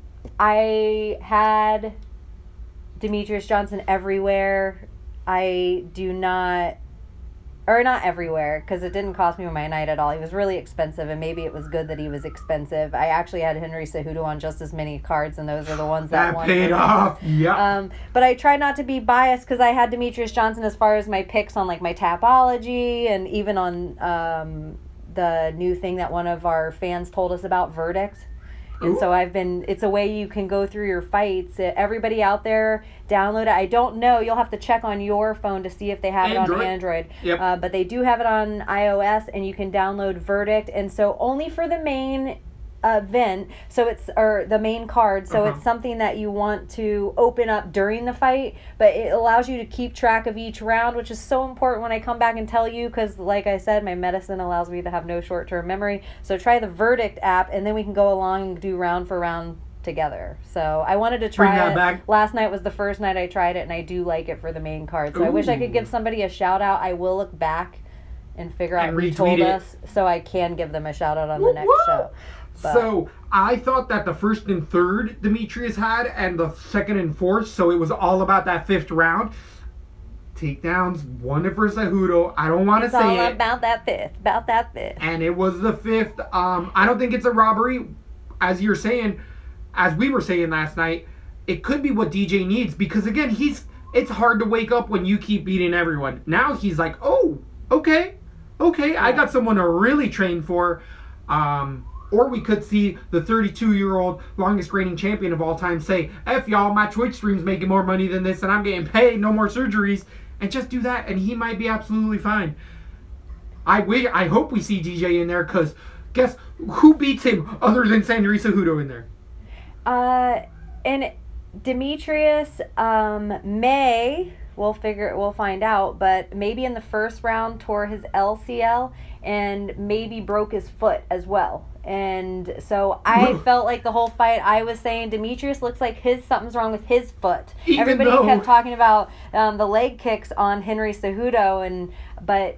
I had Demetrius Johnson everywhere. I do not, or not everywhere, because it didn't cost me my night at all. He was really expensive, and maybe it was good that he was expensive. I actually had Henry Cejudo on just as many cards, and those are the ones that, that won. paid off. Yeah. Um, but I tried not to be biased because I had Demetrius Johnson as far as my picks on like my Tapology and even on um, the new thing that one of our fans told us about, Verdict. And so I've been, it's a way you can go through your fights. Everybody out there, download it. I don't know. You'll have to check on your phone to see if they have Android. it on Android. Yep. Uh, but they do have it on iOS, and you can download Verdict. And so only for the main event, so it's, or the main card, so uh-huh. it's something that you want to open up during the fight, but it allows you to keep track of each round, which is so important when I come back and tell you, because like I said, my medicine allows me to have no short-term memory. So try the Verdict app, and then we can go along and do round for round together. So I wanted to try Bring that it. back. Last night was the first night I tried it, and I do like it for the main card. So I wish I could Ooh. give somebody a shout out. I will look back and figure out And who retweet told it. us, so I can give them a shout out on the Woo, next woo. show. But- So I thought that the first and third Demetrius had, and the second and fourth, so it was all about that fifth round. Takedowns, one for Cejudo. I don't want to It's all say it. about that fifth, about that fifth. And it was the fifth. Um, I don't think it's a robbery, as you're saying, as we were saying last night. It could be what D J needs, because again, he's. It's hard to wake up when you keep beating everyone. Now he's like, oh, okay, okay, I got someone to really train for. Um, or we could see the thirty-two-year-old longest reigning champion of all time say, F y'all, my Twitch stream's making more money than this, and I'm getting paid, no more surgeries, and just do that, and he might be absolutely fine. I wish, I hope we see D J in there, because guess who beats him other than Sandri Cejudo in there? Uh, and Demetrius um, may, we'll figure, we'll find out, but maybe in the first round tore his L C L and maybe broke his foot as well. And so I felt like the whole fight, I was saying Demetrius looks like his something's wrong with his foot. Even Everybody though- kept talking about um, the leg kicks on Henry Cejudo, and but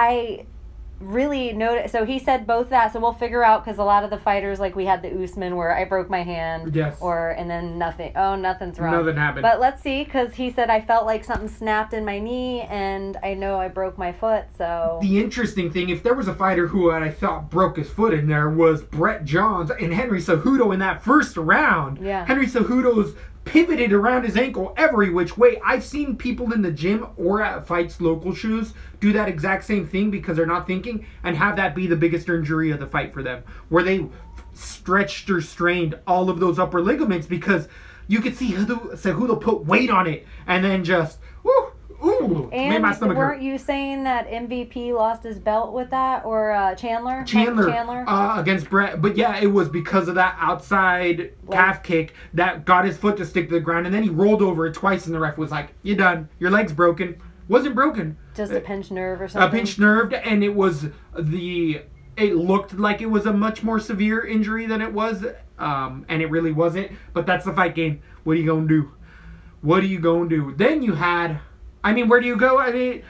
I really noticed. So he said both that. So we'll figure out, because a lot of the fighters, like we had the Usman where I broke my hand, Yes. or and then nothing. Oh, nothing's wrong. Nothing happened. But let's see, because he said I felt like something snapped in my knee, and I know I broke my foot. So The interesting thing, if there was a fighter who I thought broke his foot in there, was Brett Johns and Henry Cejudo in that first round. Yeah. Henry Cejudo's pivoted around his ankle every which way. I've seen people in the gym or at fights local shoes do that exact same thing because they're not thinking, and have that be the biggest injury of the fight for them, where they stretched or strained all of those upper ligaments, because you could see Cejudo Cejudo put weight on it and then just woo, ooh, made and my stomach weren't hurt. you saying that M V P lost his belt with that, or uh, Chandler? Chandler, Chandler. Uh, against Brett, but yeah, it was because of that outside calf kick that got his foot to stick to the ground, and then he rolled over it twice, and the ref was like, "You're done. Your leg's broken." Wasn't broken. Just a pinched nerve or A something. pinched nerve, and it was the. It looked like it was a much more severe injury than it was, um, and it really wasn't. But that's the fight game. What are you gonna do? What are you gonna do? Then you had. I mean, where do you go? I mean,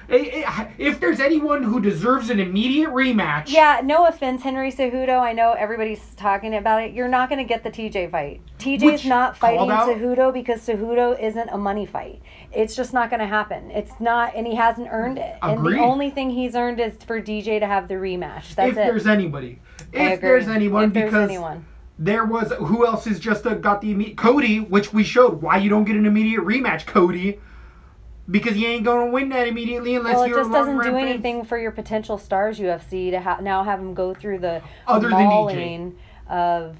if there's anyone who deserves an immediate rematch. Yeah, no offense, Henry Cejudo. I know everybody's talking about it. You're not going to get the T J fight. T J's Which not fighting called out- Cejudo because Cejudo isn't a money fight. It's just not going to happen. It's not, and he hasn't earned it. And Agreed. the only thing he's earned is for D J to have the rematch. That's if it. there's anybody. I If agree. there's anyone, If there's because anyone. there was, who else has just uh, got the immediate, Cody, which we showed why you don't get an immediate rematch, Cody, because you ain't going to win that immediately unless Well, it you're just a doesn't long do run anything for your potential stars U F C to ha- now have them go through the Other than D J. mauling of.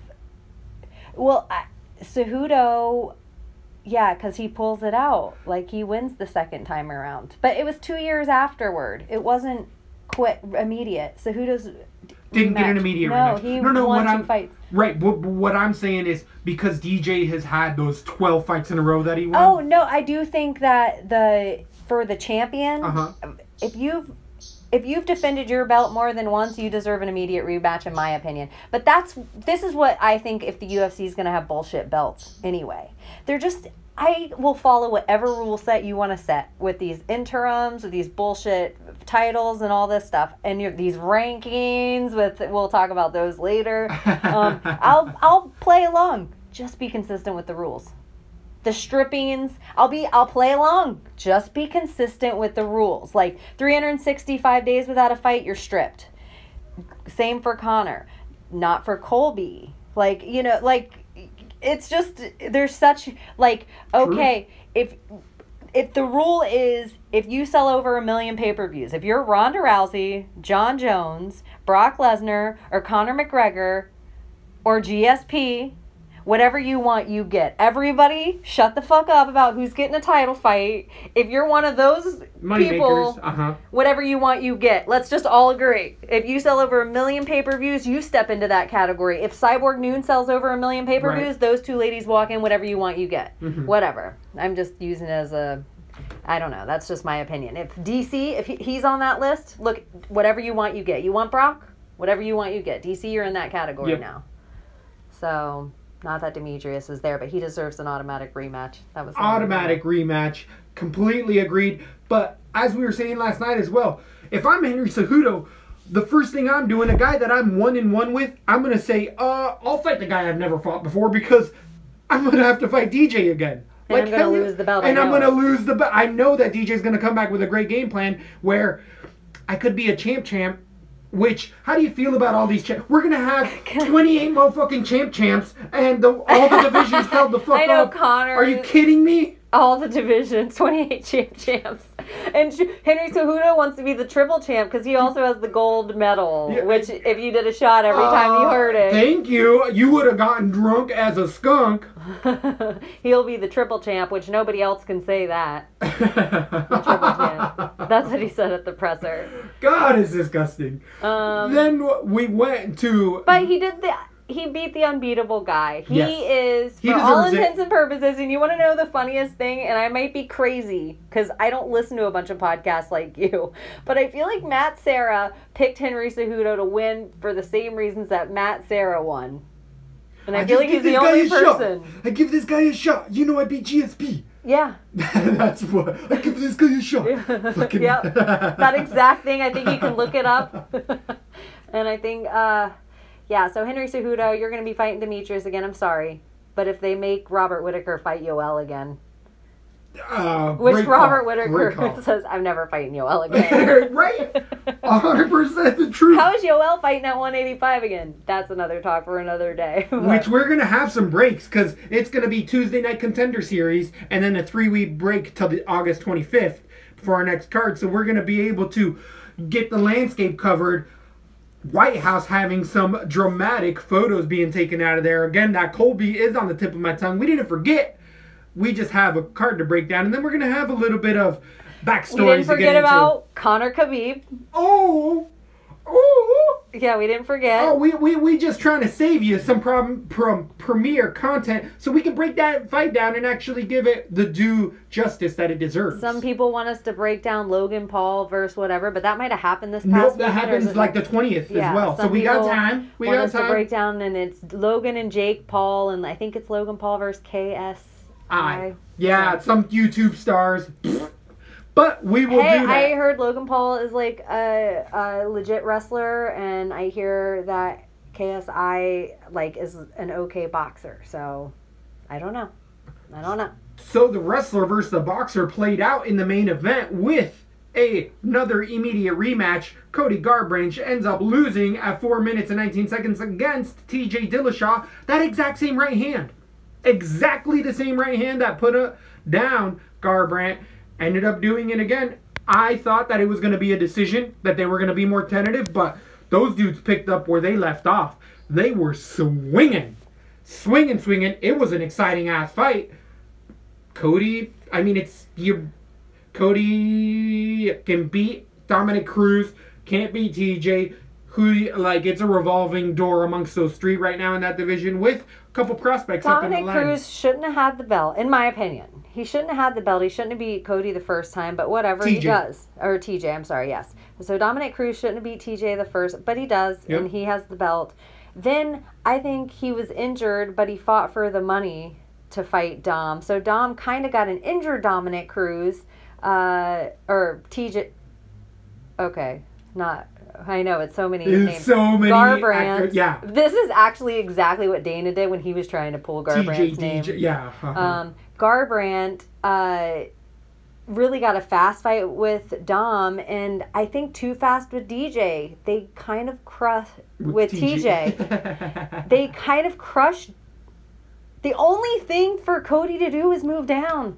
Well, I, Cejudo, yeah, because he pulls it out. Like, he wins the second time around. But it was two years afterward. It wasn't quick, immediate. Cejudo's Didn't get an rematch. immediate no, rematch. he no, no, won what two I'm, fights. Right, what, what I'm saying is because D J has had those twelve fights in a row that he won. Oh, no, I do think that the for the champion, Uh-huh. if you've if you've defended your belt more than once, you deserve an immediate rematch, in my opinion. But that's this is what I think if the U F C is going to have bullshit belts anyway. They're just I will follow whatever rule set you want to set with these interims, with these bullshit titles and all this stuff, and your, these rankings. With we'll talk about those later. Um, I'll I'll play along. Just be consistent with the rules. The strippings, I'll be I'll play along. Just be consistent with the rules. Like three hundred sixty-five days without a fight, you're stripped. Same for Connor. Not for Colby. Like, you know, like it's just there's such like okay, if if the rule is if you sell over a million pay-per-views, if you're Ronda Rousey, John Jones, Brock Lesnar, or Conor McGregor, or G S P, whatever you want, you get. Everybody, shut the fuck up about who's getting a title fight. If you're one of those Money people, makers, uh-huh. whatever you want, you get. Let's just all agree. If you sell over a million pay-per-views, you step into that category. If Cyborg Noon sells over a million pay-per-views, Right. those two ladies walk in, whatever you want, you get. Mhm. Whatever. I'm just using it as a... I don't know. That's just my opinion. If D C, if he, he's on that list, look, whatever you want, you get. You want Brock? Whatever you want, you get. D C, you're in that category Yep. now. So... Not that Demetrius is there, but he deserves an automatic rematch. That was Automatic rematch. Completely agreed. But as we were saying last night as well, if I'm Henry Cejudo, the first thing I'm doing, a guy that I'm one and one with, I'm gonna say, uh, I'll fight the guy I've never fought before because I'm gonna have to fight D J again. And like I'm gonna Henry, lose the belt. And I I'm know gonna it. lose the belt. I know that D J's gonna come back with a great game plan where I could be a champ champ. Which, how do you feel about all these champs? We're gonna have twenty-eight motherfucking champ champs, and the, all the divisions held the fuck I know, up. Connor. Are you kidding me? All the divisions, twenty-eight champ champs. And Henry Cejudo wants to be the triple champ because he also has the gold medal, yeah. Which if you did a shot every uh, time you heard it. Thank you. You would have gotten drunk as a skunk. He'll be the triple champ, which nobody else can say that. The triple champ. That's what he said at the presser. God, it's disgusting. Um, then we went to... But he did the... He beat the unbeatable guy. He yes. is, for he all intents it. and purposes, and you want to know the funniest thing, and I might be crazy, because I don't listen to a bunch of podcasts like you, but I feel like Matt Serra picked Henry Cejudo to win for the same reasons that Matt Serra won. And I, I feel like he's the only person. Shot. I give this guy a shot. You know I beat G S P. Yeah. That's what. I give this guy a shot. Fucking... Yep. That exact thing. I think you can look it up. And I think... uh Yeah, so Henry Cejudo, you're going to be fighting Demetrius again. I'm sorry. But if they make Robert Whittaker fight Yoel again. Uh, which Robert Whittaker says, I'm never fighting Yoel again. Right? one hundred percent the truth. How is Yoel fighting at one eighty-five again? That's another talk for another day. Which we're going to have some breaks because it's going to be Tuesday Night Contender Series and then a three-week break till the August twenty-fifth for our next card. So we're going to be able to get the landscape covered. White House having some dramatic photos being taken out of there. Again, that Colby is on the tip of my tongue. We didn't forget. We just have a card to break down. And then we're going to have a little bit of backstories We didn't forget to about Conor Khabib. Oh. Oh. Yeah, we didn't forget. Oh, we we we just trying to save you some problem, prom, premiere content so we can break that fight down and actually give it the due justice that it deserves. Some people want us to break down Logan Paul versus whatever, but that might have happened this past Nope, weekend. that happens like the twentieth yeah, as well. So we got time. We want got us time. to break down, and it's Logan and Jake Paul, and I think it's Logan Paul versus K S I. Yeah, so. Some YouTube stars. But we will hey, do that. I heard Logan Paul is like a, a legit wrestler, and I hear that K S I like is an okay boxer. So, I don't know. I don't know. So the wrestler versus the boxer played out in the main event with a, another immediate rematch. Cody Garbrandt ends up losing at four minutes and nineteen seconds against T J Dillashaw. That exact same right hand. Exactly the same right hand that put a, down Garbrandt. Ended up doing it again. I thought that it was going to be a decision, that they were going to be more tentative, but those dudes picked up where they left off. They were swinging. Swinging, swinging. It was an exciting-ass fight. Cody, I mean, it's... you. Cody can beat Dominic Cruz, can't beat T J. Who, like, it's a revolving door amongst those three right now in that division with a couple prospects Dominic up in the line. Cruz shouldn't have had the belt, in my opinion. He shouldn't have had the belt. He shouldn't have beat Cody the first time, but whatever, T J. he does. Or T J, I'm sorry, yes. So Dominic Cruz shouldn't have beat T J the first, but he does, yep. And he has the belt. Then I think he was injured, but he fought for the money to fight Dom. So Dom kind of got an injured Dominic Cruz, uh, or T J. Okay, not... I know, it's so many There's names. so many Garbrandt. actors, yeah. This is actually exactly what Dana did when he was trying to pull Garbrandt's T J, name. D J, yeah. Uh-huh. Um, Garbrandt uh, really got a fast fight with Dom, and I think too fast with D J. They kind of crushed with, with T J. T J. They kind of crushed. The only thing for Cody to do is move down.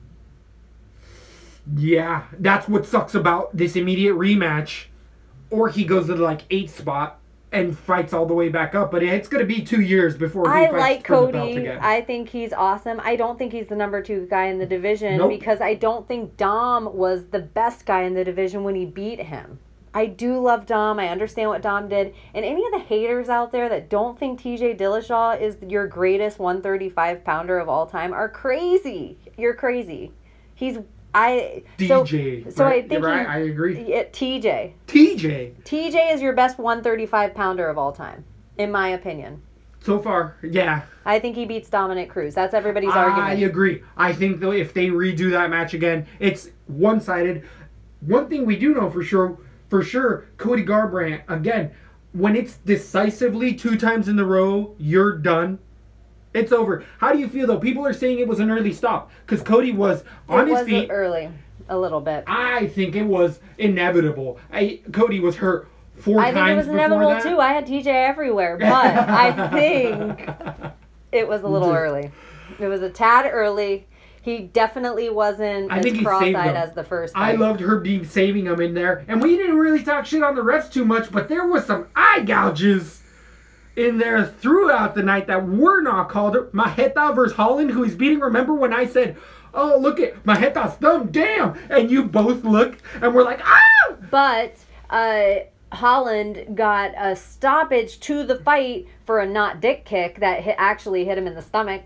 Yeah, that's what sucks about this immediate rematch. Or he goes to the like eighth spot and fights all the way back up. But it's going to be two years before he I fights like for the belt Cody. again. I think he's awesome. I don't think he's the number two guy in the division Nope. because I don't think Dom was the best guy in the division when he beat him. I do love Dom. I understand what Dom did. And any of the haters out there that don't think T J Dillashaw is your greatest one thirty-five pounder of all time are crazy. You're crazy. He's... I D J. So, so right? I think You're right. he, I agree. Yeah, T J. T J. T J is your best one thirty-five pounder of all time, in my opinion. So far, yeah. I think he beats Dominic Cruz. That's everybody's I argument. agree. I think, though, if they redo that match again, it's one-sided. One thing we do know for sure, for sure, Cody Garbrandt, again, when it's decisively two times in a row, you're done. It's over. How do you feel, though? People are saying it was an early stop because Cody was on it his was feet. early, a little bit. I think it was inevitable. I, Cody was hurt four I times think it was before inevitable that. too. I had T J everywhere, but I think it was a little early. It was a tad early. He definitely wasn't I as think he saved cross-eyed him. as the first I fight. loved her being saving him in there. And we didn't really talk shit on the refs too much, but there was some eye gouges in there throughout the night that were not called. Maheta versus Holland, who he's beating. Remember when I said, oh, look at Maheta's thumb, damn! And you both looked and were like, ah! But uh, Holland got a stoppage to the fight for a not dick kick that hit, actually hit him in the stomach.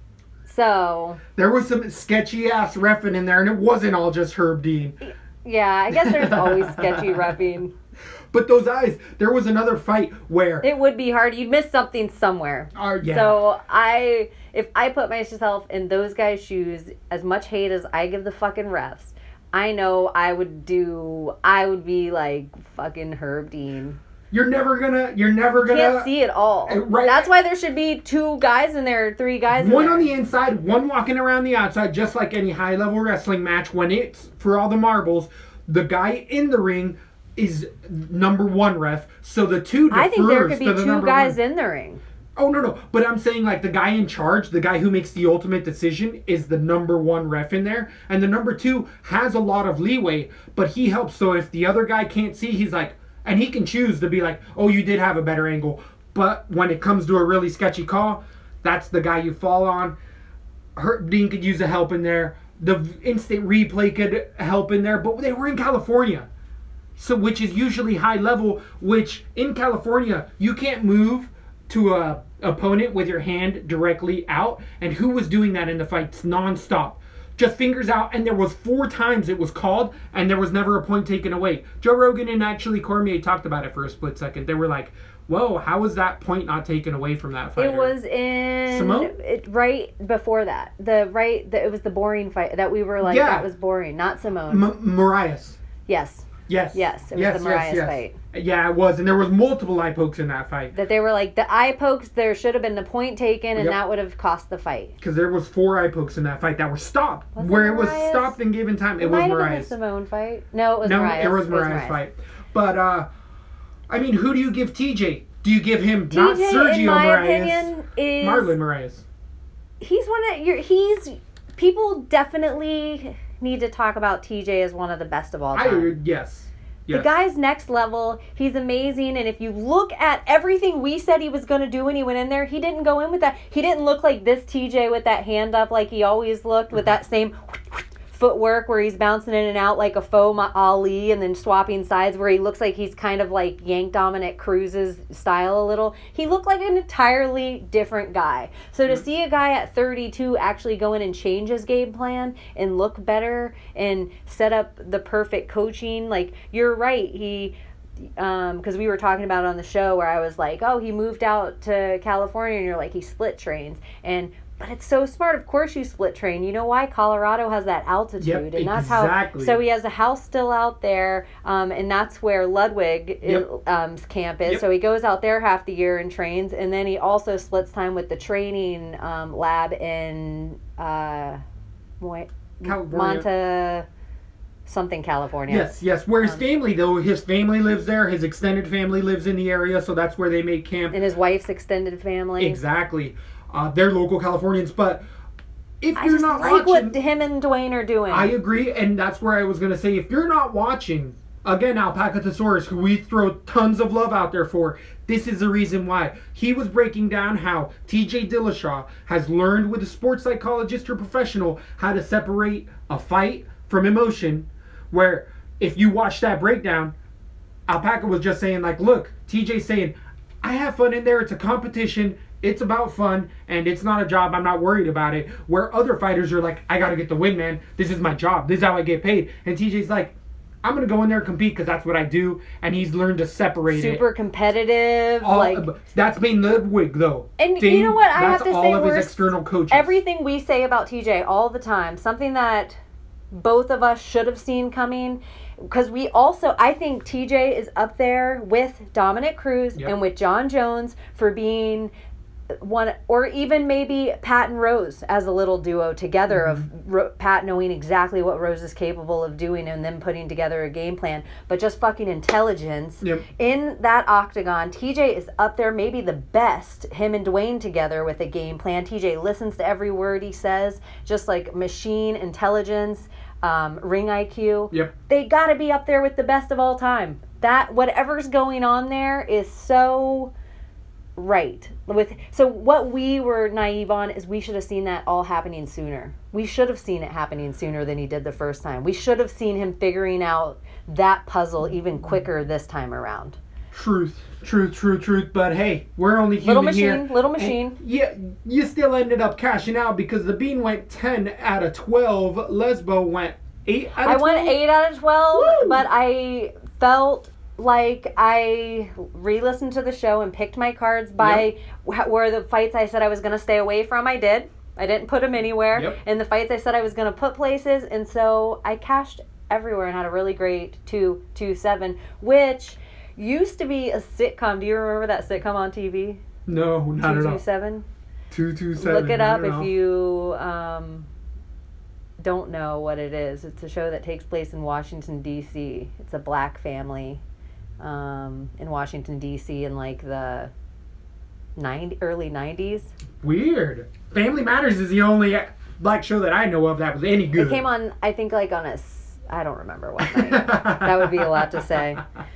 So... There was some sketchy-ass reffing in there, and it wasn't all just Herb Dean. Yeah, I guess there's always sketchy reffing. But those eyes, there was another fight where... It would be hard. You'd miss something somewhere. Uh, yeah. So I, if I put myself in those guys' shoes, as much hate as I give the fucking refs, I know I would do, I would be like fucking Herb Dean. You're never gonna, you're never gonna... Can't see it all. Uh, right. That's why there should be two guys in there, three guys in One there. on the inside, one walking around the outside, just like any high-level wrestling match. When it's for all the marbles, the guy in the ring is number one ref, so the two defers I think there could be to the two number guys one. in the ring. Oh, no, no. But I'm saying, like, the guy in charge, the guy who makes the ultimate decision is the number one ref in there. And the number two has a lot of leeway, but he helps. So if the other guy can't see, he's like, and he can choose to be like, oh, you did have a better angle. But when it comes to a really sketchy call, that's the guy you fall on. Herb Dean could use a help in there. The instant replay could help in there. But they were in California. So, which is usually high level, which in California, you can't move to a opponent with your hand directly out. And who was doing that in the fights nonstop? Just fingers out, and there was four times it was called, and there was never a point taken away. Joe Rogan and actually Cormier talked about it for a split second. They were like, whoa, how was that point not taken away from that fighter? It was in Simone? it, right before that. The right, the, it was the boring fight that we were like, Yeah. that was boring. Not Simone. M- Marias. yes. Yes. Yes, it was yes, the Marias yes, yes. fight. Yeah, it was, and there was multiple eye pokes in that fight. That they were like, the eye pokes, there should have been the point taken, and Yep. that would have cost the fight. Because there was four eye pokes in that fight that were stopped. Was it where it was Marias? stopped and given time. It, It, was might have been the Marias. Simone fight. No, it was No, Marias. it was Mariah's fight. But, uh, I mean, who do you give T J? Do you give him not T J, Sergio in my Marias, opinion, is Marlon Marias? he's one of your. He's people definitely need to talk about T J as one of the best of all I time. yes. The yes. guy's next level. He's amazing. And if you look at everything we said he was going to do when he went in there, he didn't go in with that. He didn't look like this T J with that hand up like he always looked, with that same footwork where he's bouncing in and out like a faux Ali and then swapping sides, where he looks like he's kind of like Yank Dominic Cruz's style a little. He looked like an entirely different guy. So to see a guy at thirty-two actually go in and change his game plan and look better and set up the perfect coaching, like, you're right. He um because we were talking about it on the show where I was like, oh, he moved out to California, and you're like, he split trains. And but it's so smart. Of course you split train. You know why? Colorado has that altitude. Yep, and that's exactly. how. So he has a house still out there, um, and that's where Ludwig Yep. is, um, camp is. Yep. So he goes out there half the year and trains, and then he also splits time with the training um, lab in uh, Mo- California. Monta something, California. Yes, yes. Where his family, though, his family lives there. His extended family lives in the area, so that's where they make camp. And his wife's extended family. Exactly. Uh, they're local Californians, but if I you're just not like watching, what him and Dwayne are doing. I agree, and that's where I was going to say, if you're not watching, again, Alpaca Thesaurus, who we throw tons of love out there for, this is the reason why. He was breaking down how T J Dillashaw has learned with a sports psychologist or professional how to separate a fight from emotion, where if you watch that breakdown, Alpaca was just saying, like, look, T J's saying, I have fun in there, it's a competition, it's about fun, and it's not a job. I'm not worried about it. Where other fighters are like, I got to get the win, man. This is my job. This is how I get paid. And T J's like, I'm going to go in there and compete because that's what I do. And he's learned to separate Super it. competitive. All, like that's been Ludwig, though. And Ding, you know what? I that's have to all say, of we're his external coaches. Everything we say about T J all the time, something that both of us should have seen coming. Because we also, I think T J is up there with Dominic Cruz Yep. and with John Jones for being one, or even maybe Pat and Rose as a little duo together Mm-hmm. of Ro- Pat knowing exactly what Rose is capable of doing and then putting together a game plan, but just fucking intelligence. Yep. In that octagon, T J is up there, maybe the best, him and Dwayne together with a game plan. T J listens to every word he says, just like machine intelligence, um, ring I Q. Yep. They got to be up there with the best of all time. That, whatever's going on there is so right. With so what we were naive on is we should have seen that all happening sooner. We should have seen it happening sooner than he did the first time. We should have seen him figuring out that puzzle even quicker this time around. Truth, truth, truth, truth. But hey, we're only human Little here. machine, little machine. And yeah, you still ended up cashing out because the Bean went ten out of twelve. Lesbo went eight out of I twelve. went eight out of twelve, Woo! but I felt like I re-listened to the show and picked my cards by wh- where the fights I said I was going to stay away from, I did. I didn't put them anywhere. Yep. And the fights I said I was going to put places, and so I cashed everywhere and had a really great two two seven, which used to be a sitcom. Do you remember that sitcom on T V? No, not at two all. two seven? Two two seven. Look it up if you um, don't know what it is. It's a show that takes place in Washington, D C. It's a black family um, in Washington, D C in like the ninety, early nineties. Weird. Family Matters is the only black show that I know of that was any good. It came on, I think, like on a, s- I don't remember what night. That would be a lot to say.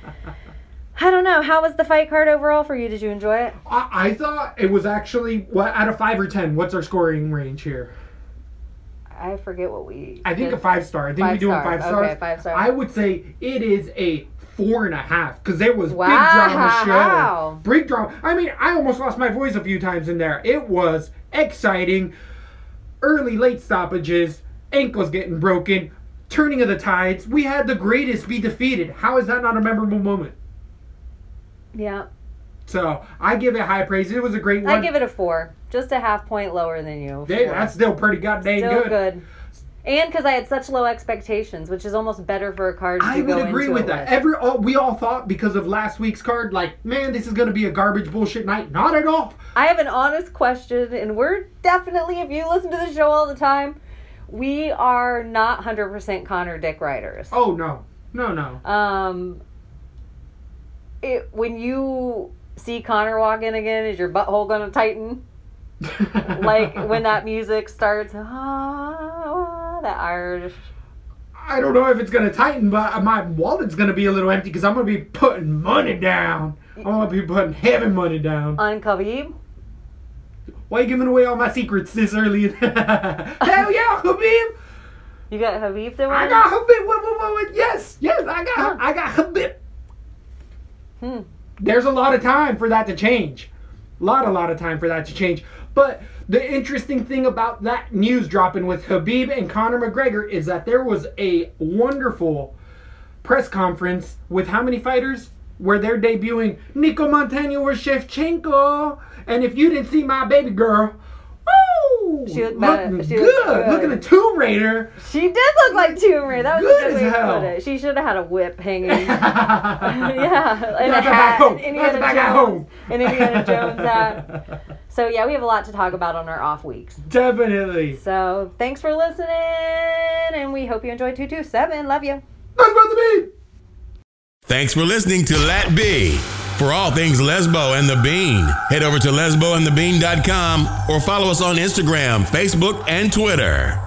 I don't know. How was the fight card overall for you? Did you enjoy it? I, I thought it was actually, what, out of five or ten, what's our scoring range here? I forget what we I think did. a five star. I think Five we do a star. five stars. Okay, five star. I would say it is a four and a half because there was Wow. big drama show. Big drama. I mean, I almost lost my voice a few times in there. It was exciting. Early, late stoppages, ankles getting broken, turning of the tides. We had the greatest be defeated. How is that not a memorable moment? Yeah. So I give it high praise. It was a great one. I give it a four. Just a half point lower than you. Hey, Four. that's still pretty goddamn Still good. good. And because I had such low expectations, which is almost better for a card to I go would agree into with it that. Every all, we all thought because of last week's card, like, man, this is going to be a garbage bullshit night. Not at all. I have an honest question, and we're definitely, if you listen to the show all the time, we are not one hundred percent Connor Dick riders. Oh, no. No, no. Um, it, when you see Connor walk in again, is your butthole going to tighten? Like when that music starts, ah, that Irish. I don't know if it's going to tighten, but my wallet's going to be a little empty because I'm going to be putting money down. I'm going to be putting heavy money down. On Khabib? Why are you giving away all my secrets this early? Hell yeah, Habib. You got Khabib to win? I got Habib. What, what, what, what? Yes, yes, I got, Huh. I got Habib. Hmm. There's a lot of time for that to change. A lot, a lot of time for that to change. But the interesting thing about that news dropping with Khabib and Conor McGregor is that there was a wonderful press conference with how many fighters? Where they're debuting Nico Montano or Shevchenko. And if you didn't see my baby girl, woo! She looked bad- looking she good. looked good. Looking a Tomb Raider. She did look like Tomb Raider. That was Good a good as way to hell. put it. She should have had a whip hanging. yeah, That's and a back hat. home. An That's Indiana back at Jones. home. An Indiana Jones hat. So yeah, we have a lot to talk about on our off weeks. Definitely. So thanks for listening, and we hope you enjoyed two two seven. Love you. That's about to be. Thanks for listening to Lat B. For all things Lesbo and the Bean, head over to lesbo and the bean dot com or follow us on Instagram, Facebook, and Twitter.